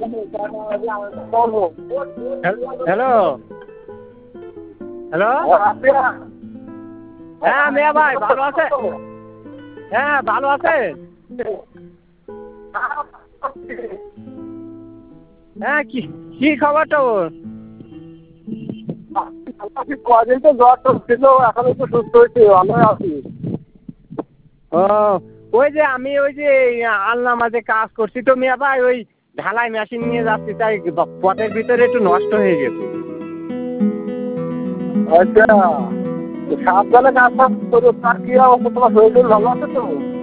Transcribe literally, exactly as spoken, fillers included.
Hello hello হ্যাঁ মিয়া ভাই ভালো আছে? হ্যাঁ ভালো আছে। হ্যাঁ কি কি খবর তোর? কদিন তো জ্বর টর ছিল, এখন একটু সুস্থ হয়েছে, ভালো আছি। ও ওই যে আমি ওই যে আল্লাহ মাঝে কাজ করছি তো মিয়া ভাই, ওই ঢালাই মেশিন নিয়ে যাচ্ছি, তাই পথের ভিতরে একটু নষ্ট হয়ে গেছে। আচ্ছা, সাবধানে কাজ টাজ করো। তার কি অবস্থা, তোমার শরীর ভালো আছে তো?